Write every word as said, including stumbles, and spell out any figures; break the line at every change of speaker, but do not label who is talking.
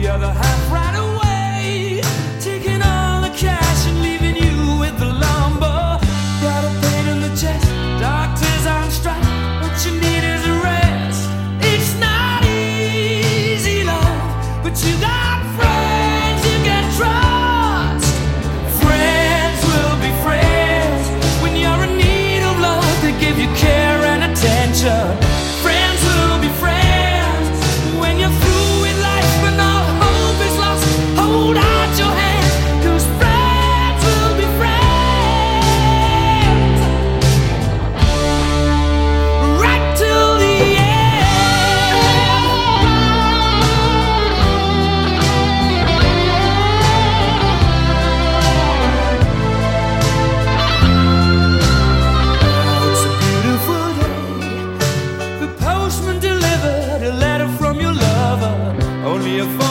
other half right away, taking all the cash and leaving you with the lumber. Got a pain in the chest, doctors on strike, what you need is a rest. It's not easy, love, but you got friends you can trust. Friends will be friends when you're in need of love. They give you care and attention. Friends will be friends when you're through with life and all hope is lost. Hold out your hand, 'cause friends will be friends right till the It's a beautiful day. The postman delivered a letter from your lover. Only a phone